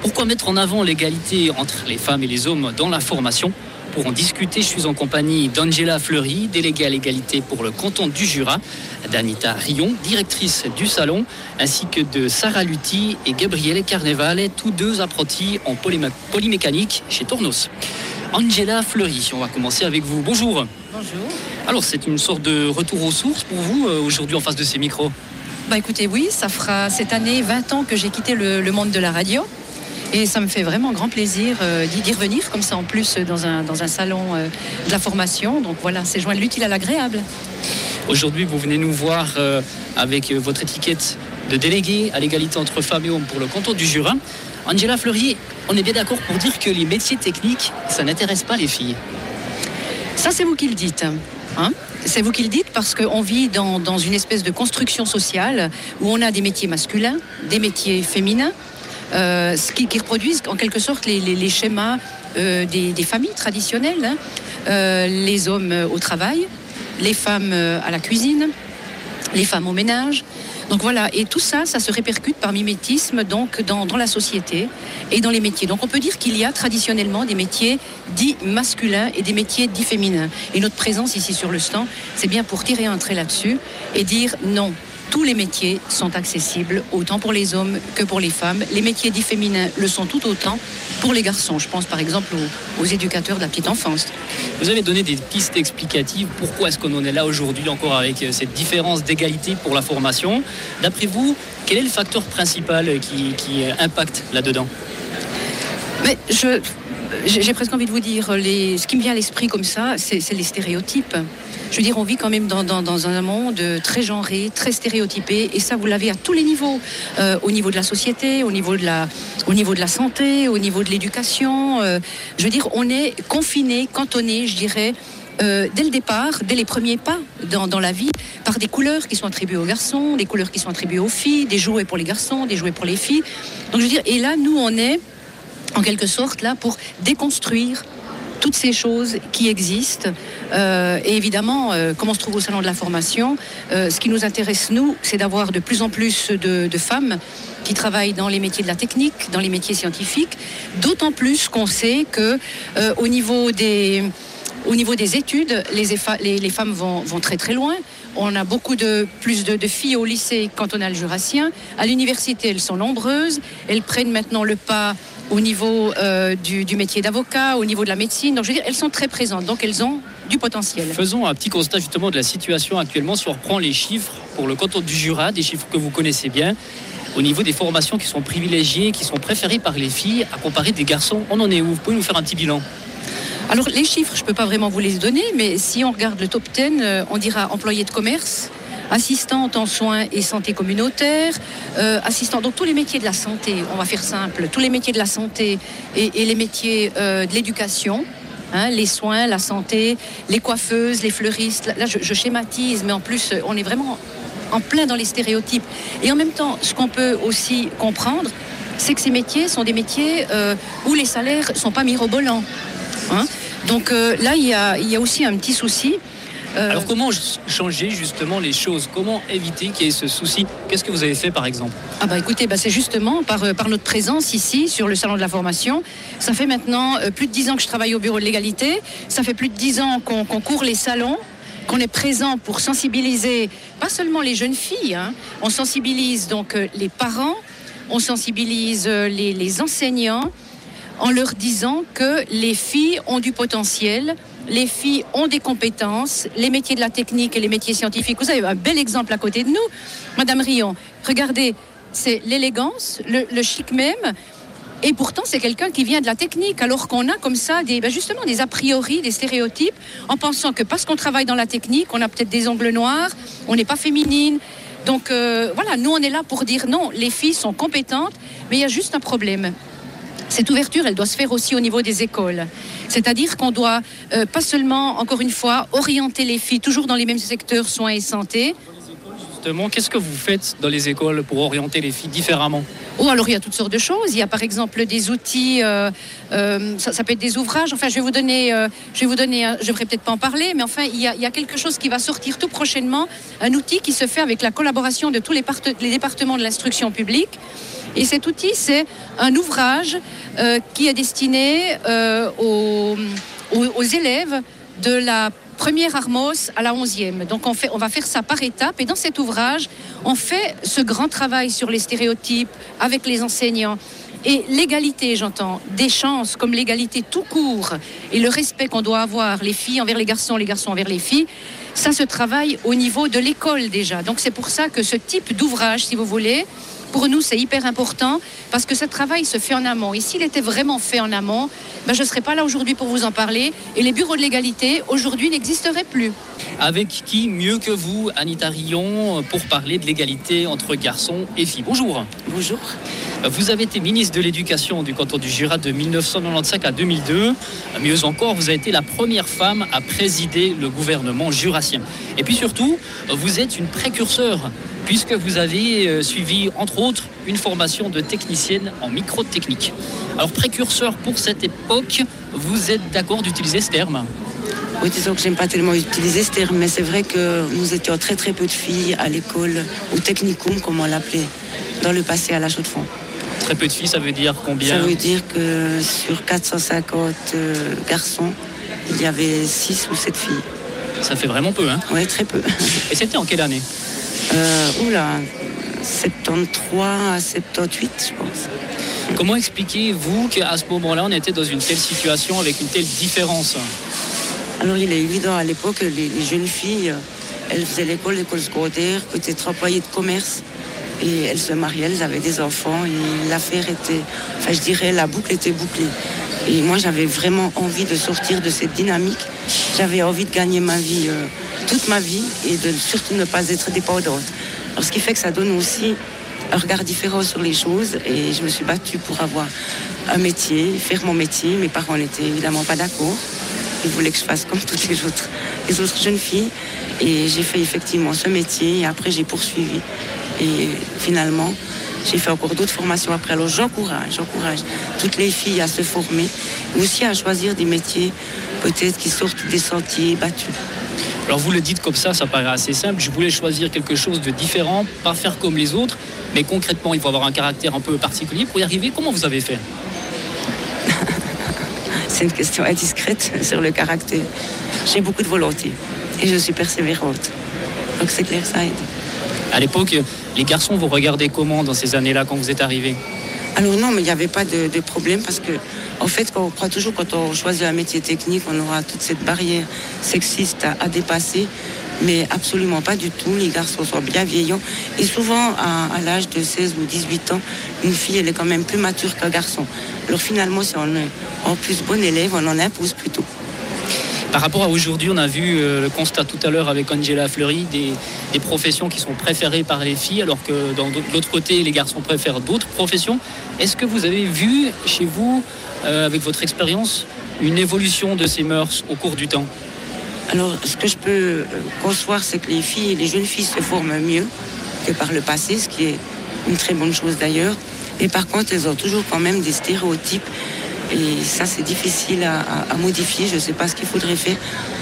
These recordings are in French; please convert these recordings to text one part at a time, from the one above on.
Pourquoi mettre en avant l'égalité entre les femmes et les hommes dans la formation ? Pour en discuter, je suis en compagnie d'Angela Fleury, déléguée à l'égalité pour le canton du Jura, d'Anita Rion, directrice du salon, ainsi que de Sarah Lutti et Gabriele Carnevale, tous deux apprentis en polymécanique chez Tornos. Angela Fleury, on va commencer avec vous. Bonjour. Bonjour. Alors, c'est une sorte de retour aux sources pour vous, aujourd'hui, en face de ces micros ? Écoutez, oui, ça fera cette année 20 ans que j'ai quitté le monde de la radio. Et ça me fait vraiment grand plaisir d'y revenir, comme ça en plus dans un salon de la formation. Donc voilà, c'est joindre l'utile à l'agréable. Aujourd'hui, vous venez nous voir avec votre étiquette de délégué à l'égalité entre femmes et hommes pour le canton du Jura. Angela Fleury, on est bien d'accord pour dire que les métiers techniques, ça n'intéresse pas les filles. Ça, c'est vous qui le dites. Hein ? C'est vous qui le dites parce qu'on vit dans une espèce de construction sociale où on a des métiers masculins, des métiers féminins, ce qui reproduisent en quelque sorte les schémas des familles traditionnelles. Hein. Les hommes au travail, les femmes à la cuisine, les femmes au ménage. Donc voilà, et tout ça, ça se répercute par mimétisme donc dans la société et dans les métiers. Donc on peut dire qu'il y a traditionnellement des métiers dits masculins et des métiers dits féminins. Et notre présence ici sur le stand, c'est bien pour tirer un trait là-dessus et dire non. Tous les métiers sont accessibles, autant pour les hommes que pour les femmes. Les métiers dits féminins le sont tout autant pour les garçons. Je pense par exemple aux éducateurs de la petite enfance. Vous avez donné des pistes explicatives. Pourquoi est-ce qu'on en est là aujourd'hui encore avec cette différence d'égalité pour la formation ? D'après vous, quel est le facteur principal qui impacte là-dedans ? Mais j'ai presque envie de vous dire, ce qui me vient à l'esprit comme ça, c'est les stéréotypes. Je veux dire, on vit quand même dans un monde très genré, très stéréotypé, et ça, vous l'avez à tous les niveaux, au niveau de la société, au niveau de la santé, au niveau de l'éducation. Je veux dire, on est confiné, cantonné, je dirais, dès le départ, dès les premiers pas dans la vie, par des couleurs qui sont attribuées aux garçons, des couleurs qui sont attribuées aux filles, des jouets pour les garçons, des jouets pour les filles. Donc, je veux dire, et là, nous, on est en quelque sorte là pour déconstruire toutes ces choses qui existent. Et évidemment, comme on se trouve au salon de la formation, ce qui nous intéresse, nous, c'est d'avoir de plus en plus de femmes qui travaillent dans les métiers de la technique, dans les métiers scientifiques, d'autant plus qu'on sait que au niveau des études, les femmes vont très très loin. On a plus de filles au lycée cantonal jurassien. À l'université, elles sont nombreuses. Elles prennent maintenant le pas au niveau du métier d'avocat, au niveau de la médecine. Donc je veux dire, elles sont très présentes, donc elles ont du potentiel. Faisons un petit constat justement de la situation actuellement. Si on reprend les chiffres pour le canton du Jura, des chiffres que vous connaissez bien, au niveau des formations qui sont privilégiées, qui sont préférées par les filles, à comparer des garçons, on en est où ? Vous pouvez nous faire un petit bilan ? Alors les chiffres, je ne peux pas vraiment vous les donner, mais si on regarde le top 10, on dira employés de commerce, assistante en soins et santé communautaire, assistante, donc tous les métiers de la santé, on va faire simple, tous les métiers de la santé et les métiers de l'éducation, hein, les soins, la santé, les coiffeuses, les fleuristes, là je schématise, mais en plus on est vraiment en plein dans les stéréotypes. Et en même temps, ce qu'on peut aussi comprendre, c'est que ces métiers sont des métiers où les salaires ne sont pas mirobolants. Hein. Donc là, il y a aussi un petit souci. Alors comment changer justement les choses ? Comment éviter qu'il y ait ce souci ? Qu'est-ce que vous avez fait par exemple ? Écoutez, c'est justement par notre présence ici sur le salon de la formation. Ça fait maintenant plus de 10 ans que je travaille au bureau de l'égalité. Ça fait plus de 10 ans qu'on court les salons, qu'on est présent pour sensibiliser pas seulement les jeunes filles, hein. On sensibilise donc les parents, on sensibilise les enseignants, en leur disant que les filles ont du potentiel, les filles ont des compétences, les métiers de la technique et les métiers scientifiques. Vous avez un bel exemple à côté de nous, Madame Rion. Regardez, c'est l'élégance, le chic même, et pourtant c'est quelqu'un qui vient de la technique, alors qu'on a comme ça justement des a priori, des stéréotypes, en pensant que parce qu'on travaille dans la technique, on a peut-être des ongles noirs, on n'est pas féminine. Donc voilà, nous on est là pour dire non, les filles sont compétentes, mais il y a juste un problème. Cette ouverture, elle doit se faire aussi au niveau des écoles. C'est-à-dire qu'on doit pas seulement, encore une fois, orienter les filles toujours dans les mêmes secteurs, soins et santé. Justement, qu'est-ce que vous faites dans les écoles pour orienter les filles différemment ? Alors il y a toutes sortes de choses. Il y a par exemple des outils, ça peut être des ouvrages. Enfin, je vais vous donner, je ne devrais peut-être pas en parler, mais enfin, il y a quelque chose qui va sortir tout prochainement, un outil qui se fait avec la collaboration de tous les départements de l'instruction publique Et cet outil, c'est un ouvrage qui est destiné aux élèves de la première Armos à la 11e. Donc on va faire ça par étapes. Et dans cet ouvrage, on fait ce grand travail sur les stéréotypes avec les enseignants. Et l'égalité, j'entends, des chances comme l'égalité tout court et le respect qu'on doit avoir, les filles envers les garçons envers les filles, ça se travaille au niveau de l'école déjà. Donc c'est pour ça que ce type d'ouvrage, si vous voulez, pour nous, c'est hyper important parce que ce travail se fait en amont. Et s'il était vraiment fait en amont, je ne serais pas là aujourd'hui pour vous en parler. Et les bureaux de l'égalité, aujourd'hui, n'existeraient plus. Avec qui mieux que vous, Anita Rion, pour parler de l'égalité entre garçons et filles? Bonjour. Bonjour. Vous avez été ministre de l'Éducation du canton du Jura de 1995 à 2002. Mieux encore, vous avez été la première femme à présider le gouvernement jurassien. Et puis surtout, vous êtes une précurseur, puisque vous avez suivi, entre autres, une formation de technicienne en microtechnique. Alors, précurseur pour cette époque, vous êtes d'accord d'utiliser ce terme? Oui, disons que j'aime pas tellement utiliser ce terme, mais c'est vrai que nous étions très très peu de filles à l'école, au technicum, comme on l'appelait, dans le passé à la Chaux-de-Fonds. Très peu de filles, ça veut dire combien? Ça veut dire que sur 450 garçons, il y avait 6 ou 7 filles. Ça fait vraiment peu, hein? Oui, très peu. Et c'était en quelle année? 73 à 78, je pense. Comment expliquez-vous qu'à ce moment-là, on était dans une telle situation avec une telle différence? Alors, il est évident, à l'époque, les jeunes filles, elles faisaient l'école secondaire, peut-être employées de commerce. Et elles se mariaient, elles avaient des enfants. Et l'affaire était, je dirais, la boucle était bouclée. Et moi, j'avais vraiment envie de sortir de cette dynamique. J'avais envie de gagner ma vie, toute ma vie, et de surtout ne pas être dépendante. Alors, ce qui fait que ça donne aussi un regard différent sur les choses. Et je me suis battue pour avoir un métier, faire mon métier. Mes parents n'étaient évidemment pas d'accord. Ils voulaient que je fasse comme toutes les autres jeunes filles. Et j'ai fait effectivement ce métier. Et après, j'ai poursuivi. Et finalement, j'ai fait encore d'autres formations après. Alors j'encourage toutes les filles à se former, mais aussi à choisir des métiers peut-être qui sortent des sentiers battus. Alors vous le dites comme ça paraît assez simple. Je voulais choisir quelque chose de différent, pas faire comme les autres, mais concrètement, il faut avoir un caractère un peu particulier pour y arriver. Comment vous avez fait? C'est une question indiscrète sur le caractère. J'ai beaucoup de volonté et je suis persévérante. Donc c'est clair, ça aide. À l'époque, les garçons, vous regardez comment dans ces années-là quand vous êtes arrivé? Alors non, mais il n'y avait pas de problème parce que, en fait, on croit toujours quand on choisit un métier technique, on aura toute cette barrière sexiste à dépasser, mais absolument pas du tout. Les garçons sont bien vieillants et souvent, à l'âge de 16 ou 18 ans, une fille, elle est quand même plus mature qu'un garçon. Alors finalement, si on est en plus bon élève, on en impose plutôt. Par rapport à aujourd'hui, on a vu le constat tout à l'heure avec Angela Fleury, des professions qui sont préférées par les filles, alors que de l'autre côté, les garçons préfèrent d'autres professions. Est-ce que vous avez vu chez vous, avec votre expérience, une évolution de ces mœurs au cours du temps? Alors, ce que je peux concevoir, c'est que les filles et les jeunes filles se forment mieux que par le passé, ce qui est une très bonne chose d'ailleurs. Et par contre, elles ont toujours quand même des stéréotypes. Et ça, c'est difficile à modifier. Je ne sais pas ce qu'il faudrait faire.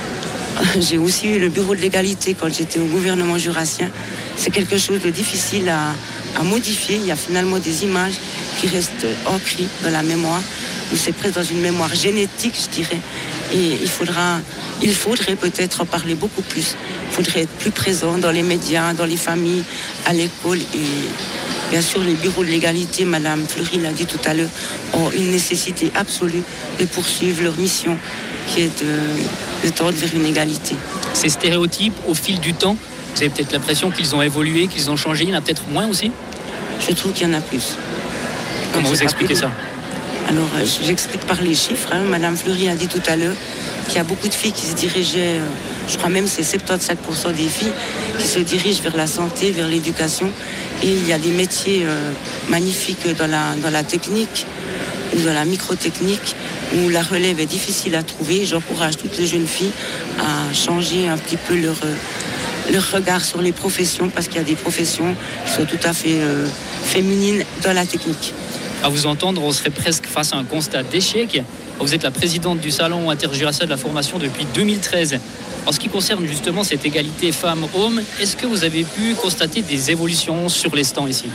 J'ai aussi eu le bureau de l'égalité quand j'étais au gouvernement jurassien. C'est quelque chose de difficile à modifier. Il y a finalement des images qui restent ancrées dans la mémoire, ou c'est presque dans une mémoire génétique, je dirais. Et il faudrait peut-être en parler beaucoup plus. Il faudrait être plus présent dans les médias, dans les familles, à l'école. Et bien sûr, les bureaux de l'égalité, Madame Fleury l'a dit tout à l'heure, ont une nécessité absolue de poursuivre leur mission, qui est de tendre vers une égalité. Ces stéréotypes, au fil du temps, vous avez peut-être l'impression qu'ils ont évolué, qu'ils ont changé. Il y en a peut-être moins aussi? Je trouve qu'il y en a plus. Comment vous expliquez ça? Alors, j'explique par les chiffres. Madame Fleury a dit tout à l'heure qu'il y a beaucoup de filles qui se dirigeaient, je crois même c'est 75% des filles qui se dirigent vers la santé, vers l'éducation. Et il y a des métiers magnifiques dans la technique ou dans la microtechnique où la relève est difficile à trouver. J'encourage toutes les jeunes filles à changer un petit peu leur regard sur les professions parce qu'il y a des professions qui sont tout à fait féminines dans la technique. À vous entendre, on serait presque face à un constat d'échec. Vous êtes la présidente du Salon interjurassien de la formation depuis 2013. En ce qui concerne justement cette égalité femmes-hommes, est-ce que vous avez pu constater des évolutions sur les stands ici?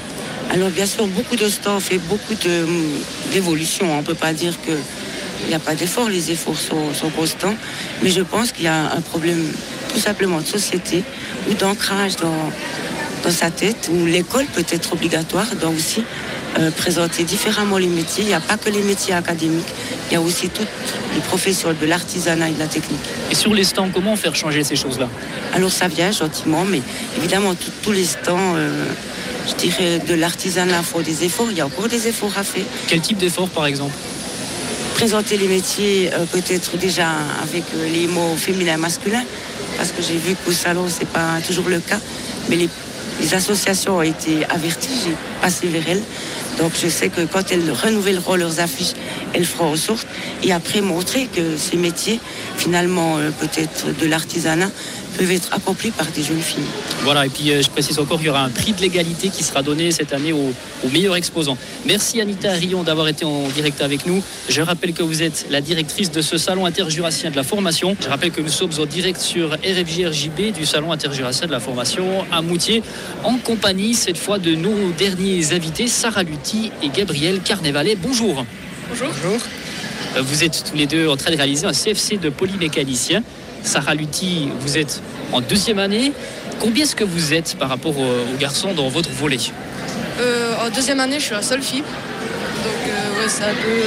Alors bien sûr, beaucoup de staff et beaucoup d'évolution. On ne peut pas dire qu'il n'y a pas d'efforts, les efforts sont constants. Mais je pense qu'il y a un problème tout simplement de société ou d'ancrage dans sa tête, où l'école peut être obligatoire, donc aussi présenter différemment les métiers. Il n'y a pas que les métiers académiques, il y a aussi toutes les professions de l'artisanat et de la technique. Et sur les stands, comment faire changer ces choses-là? Alors ça vient gentiment, mais évidemment tous les stands, je dirais, de l'artisanat font des efforts, il y a encore des efforts à faire. Quel type d'effort par exemple? Présenter les métiers peut-être déjà avec les mots féminins et masculins, parce que j'ai vu qu'au salon c'est pas toujours le cas, mais les associations ont été averties, j'ai passé vers elles. Donc je sais que quand elles renouvelleront leurs affiches, elles feront en sorte et après montrer que ces métiers, finalement peut-être de l'artisanat, peuvent être accomplis par des jeunes filles. Voilà, et puis je précise encore qu'il y aura un prix de l'égalité qui sera donné cette année aux meilleurs exposants. Merci Anita Rion d'avoir été en direct avec nous. Je rappelle que vous êtes la directrice de ce salon interjurassien de la formation. Je rappelle que nous sommes en direct sur RFJ-RJB du salon interjurassien de la formation à Moutier, en compagnie cette fois de nos derniers invités, Sarah Lutti et Gabriel Carnavalet. Bonjour. Bonjour. Vous êtes tous les deux en train de réaliser un CFC de polymécanicien. Sarah Lutti, vous êtes en 2e année. Combien est-ce que vous êtes par rapport aux garçons dans votre volet? En 2e année, je suis la seule fille. Donc, c'est un peu...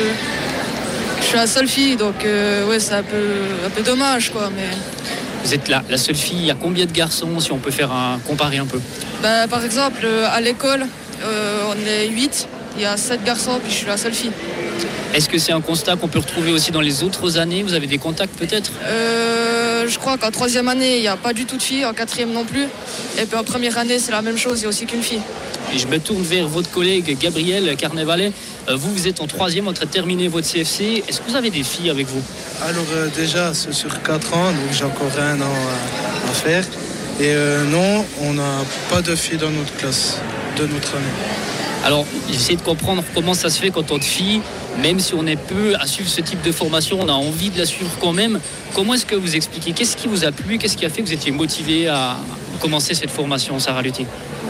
Je suis la seule fille, donc c'est un peu dommage, quoi. Mais... Vous êtes la seule fille. Il y a combien de garçons, si on peut comparer un peu? Par exemple, à l'école, on est 8. Il y a 7 garçons, puis je suis la seule fille. Est-ce que c'est un constat qu'on peut retrouver aussi dans les autres années? Vous avez des contacts peut-être? Je crois qu'en 3e année, il n'y a pas du tout de filles, en 4e non plus. Et puis en 1re année, c'est la même chose, il n'y a aussi qu'une fille. Et je me tourne vers votre collègue Gabriel Carnavalet. Vous êtes en 3e, en train de terminer votre CFC. Est-ce que vous avez des filles avec vous? Alors déjà, c'est sur 4 ans, donc j'ai encore 1 an à faire. Et non, on n'a pas de filles dans notre classe, de notre année. Alors, j'essaie de comprendre comment ça se fait qu'en tant que fille, même si on est peu à suivre ce type de formation, on a envie de la suivre quand même. Comment est-ce que vous expliquez? Qu'est-ce qui vous a plu? Qu'est-ce qui a fait que vous étiez motivé à commencer cette formation, Sarah Lutti?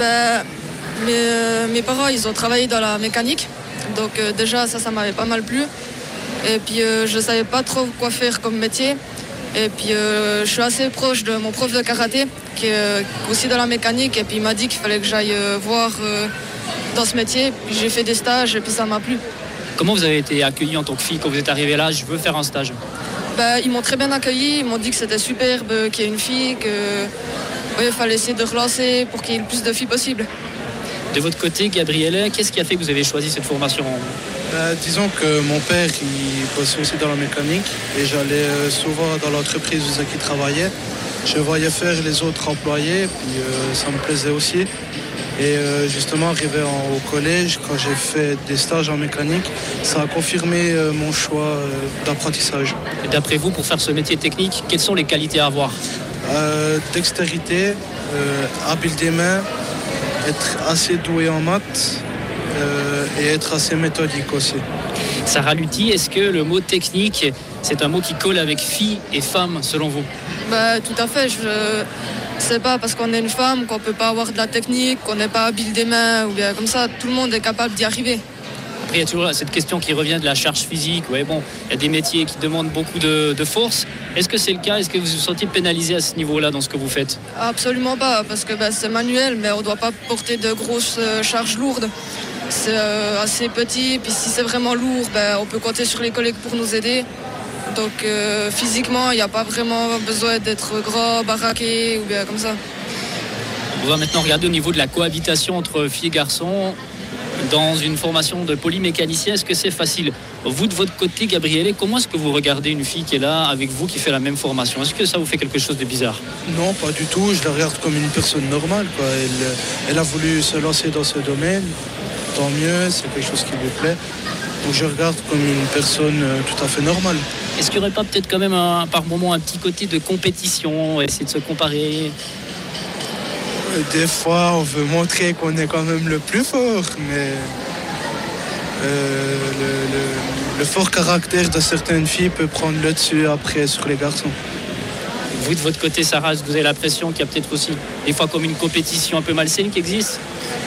Mes parents, ils ont travaillé dans la mécanique. Donc déjà, ça m'avait pas mal plu. Et puis, je savais pas trop quoi faire comme métier. Et puis, je suis assez proche de mon prof de karaté, qui est aussi dans la mécanique. Et puis, il m'a dit qu'il fallait que j'aille voir... dans ce métier, puis j'ai fait des stages et puis ça m'a plu. Comment vous avez été accueillie en tant que fille quand vous êtes arrivée là? Je veux faire un stage. Ils m'ont très bien accueillie, ils m'ont dit que c'était superbe qu'il y ait une fille, qu'il fallait essayer de relancer pour qu'il y ait le plus de filles possible. De votre côté, Gabriel, qu'est-ce qui a fait que vous avez choisi cette formation? Disons que mon père, il bossait aussi dans la mécanique et j'allais souvent dans l'entreprise où il travaillait. Je voyais faire les autres employés, puis ça me plaisait aussi. Et justement, arrivé au collège, quand j'ai fait des stages en mécanique, ça a confirmé mon choix d'apprentissage. Et d'après vous, pour faire ce métier technique, quelles sont les qualités à avoir? Dextérité, habile des mains, être assez doué en maths et être assez méthodique aussi. Sarah Lutti, est-ce que le mot technique, c'est un mot qui colle avec fille et femme, selon vous? Tout à fait. C'est pas parce qu'on est une femme qu'on peut pas avoir de la technique, qu'on n'est pas habile des mains ou bien comme ça. Tout le monde est capable d'y arriver. Après, il y a toujours cette question qui revient de la charge physique. Ouais, bon, il y a des métiers qui demandent beaucoup de force. Est-ce que c'est le cas? Est-ce que vous vous sentez pénalisé à ce niveau-là dans ce que vous faites? Absolument pas, parce que c'est manuel, mais on ne doit pas porter de grosses charges lourdes. C'est assez petit, puis si c'est vraiment lourd, on peut compter sur les collègues pour nous aider. Donc physiquement, il n'y a pas vraiment besoin d'être grand, baraqué ou bien comme ça. On va maintenant regarder au niveau de la cohabitation entre filles et garçons dans une formation de polymécanicien. Est-ce que c'est facile? Vous, de votre côté, Gabriel, comment est-ce que vous regardez une fille qui est là avec vous, qui fait la même formation? Est-ce que ça vous fait quelque chose de bizarre? Non, pas du tout. Je la regarde comme une personne normale, quoi. Elle a voulu se lancer dans ce domaine. Tant mieux, c'est quelque chose qui lui plaît. Donc je regarde comme une personne tout à fait normale. Est-ce qu'il n'y aurait pas peut-être quand même par moment un petit côté de compétition, essayer de se comparer? Des fois, on veut montrer qu'on est quand même le plus fort, mais le fort caractère de certaines filles peut prendre le dessus après sur les garçons. Vous, de votre côté, Sarah, vous avez l'impression qu'il y a peut-être aussi des fois comme une compétition un peu malsaine qui existe?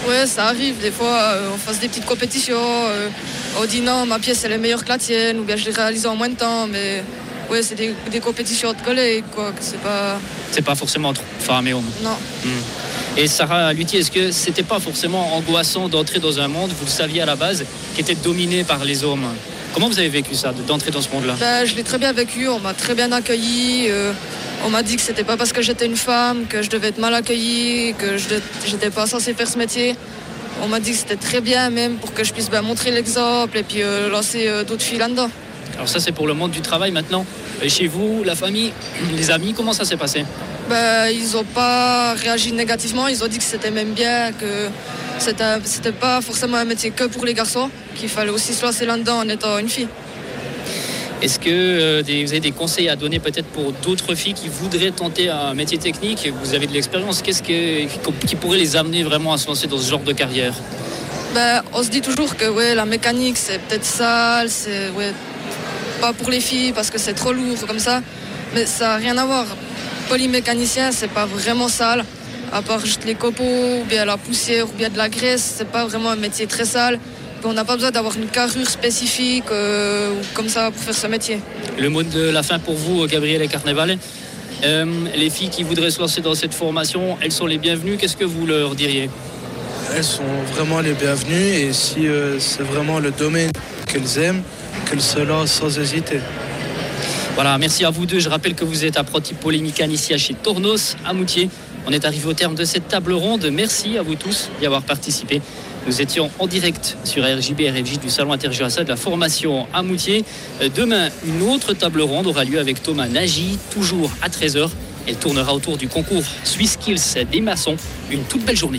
Ouais, ça arrive. Des fois, on fasse des petites compétitions. On dit non, ma pièce elle est meilleure que la tienne, ou bien je l'ai réalisée en moins de temps. Mais ouais, c'est des compétitions de collègues, quoi. C'est pas forcément entre femmes et hommes. Non. Et Sarah Luthier, est-ce que c'était pas forcément angoissant d'entrer dans un monde, vous le saviez à la base, qui était dominé par les hommes? Comment vous avez vécu ça, d'entrer dans ce monde-là? Je l'ai très bien vécu, on m'a très bien accueilli. On m'a dit que c'était pas parce que j'étais une femme que je devais être mal accueillie, que j'étais pas censée faire ce métier. On m'a dit que c'était très bien même pour que je puisse montrer l'exemple et puis lancer d'autres filles là-dedans. Alors ça, c'est pour le monde du travail maintenant. Et chez vous, la famille, les amis, comment ça s'est passé? Ils n'ont pas réagi négativement, ils ont dit que c'était même bien, que c'était pas forcément un métier que pour les garçons, qu'il fallait aussi se lancer là-dedans en étant une fille. Est-ce que vous avez des conseils à donner peut-être pour d'autres filles qui voudraient tenter un métier technique? Vous avez de l'expérience, qu'est-ce qui pourrait les amener vraiment à se lancer dans ce genre de carrière? On se dit toujours que la mécanique c'est peut-être sale, c'est pas pour les filles parce que c'est trop lourd comme ça, mais ça n'a rien à voir. Polymécanicien, c'est pas vraiment sale, à part juste les copeaux, ou bien la poussière, ou bien de la graisse, c'est pas vraiment un métier très sale. On n'a pas besoin d'avoir une carrure spécifique comme ça pour faire ce métier. Le mot de la fin pour vous, Gabrielle Carnevale. Les filles qui voudraient se lancer dans cette formation, elles sont les bienvenues. Qu'est-ce que vous leur diriez? Elles sont vraiment les bienvenues et si c'est vraiment le domaine qu'elles aiment, qu'elles se lancent sans hésiter. Voilà, merci à vous deux. Je rappelle que vous êtes apprenti polymécanicien chez Tornos à Moutier. On est arrivé au terme de cette table ronde. Merci à vous tous d'y avoir participé. Nous étions en direct sur RJB RFJ du Salon Interjurassa de la formation à Moutier. Demain, une autre table ronde aura lieu avec Thomas Nagy, toujours à 13h. Elle tournera autour du concours Swiss Skills des maçons. Une toute belle journée.